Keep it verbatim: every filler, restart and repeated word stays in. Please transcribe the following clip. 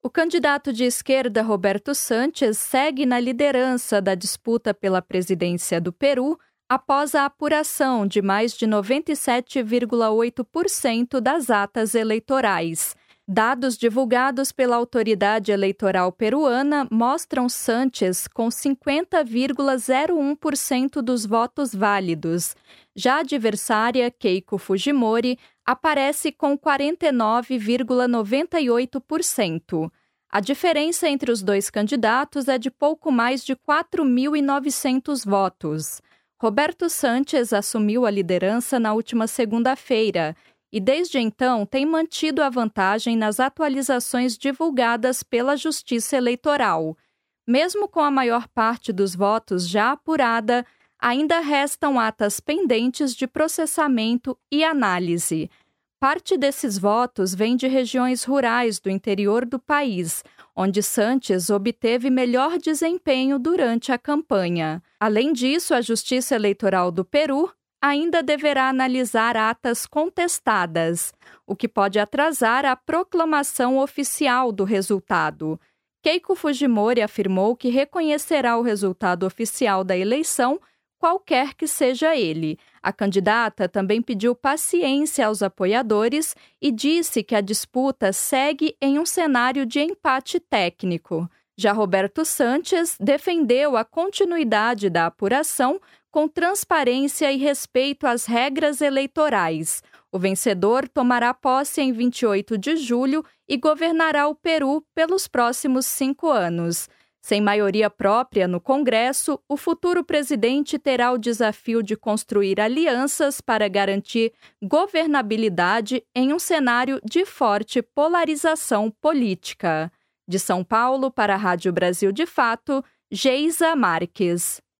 O candidato de esquerda Roberto Sanches segue na liderança da disputa pela presidência do Peru após a apuração de mais de noventa e sete vírgula oito por cento das atas eleitorais. Dados divulgados pela autoridade eleitoral peruana mostram Sanches com cinquenta vírgula zero um por cento dos votos válidos. Já a adversária, Keiko Fujimori, aparece com quarenta e nove vírgula noventa e oito por cento. A diferença entre os dois candidatos é de pouco mais de quatro mil e novecentos votos. Roberto Sanches assumiu a liderança na última segunda-feira e, desde então, tem mantido a vantagem nas atualizações divulgadas pela Justiça Eleitoral. Mesmo com a maior parte dos votos já apurada, ainda restam atas pendentes de processamento e análise. Parte desses votos vem de regiões rurais do interior do país, onde Sanches obteve melhor desempenho durante a campanha. Além disso, a Justiça Eleitoral do Peru ainda deverá analisar atas contestadas, o que pode atrasar a proclamação oficial do resultado. Keiko Fujimori afirmou que reconhecerá o resultado oficial da eleição, qualquer que seja ele. A candidata também pediu paciência aos apoiadores e disse que a disputa segue em um cenário de empate técnico. Já Roberto Sanches defendeu a continuidade da apuração com transparência e respeito às regras eleitorais. O vencedor tomará posse em vinte e oito de julho e governará o Peru pelos próximos cinco anos. Sem maioria própria no Congresso, o futuro presidente terá o desafio de construir alianças para garantir governabilidade em um cenário de forte polarização política. De São Paulo, para a Rádio Brasil de Fato, Geisa Marques.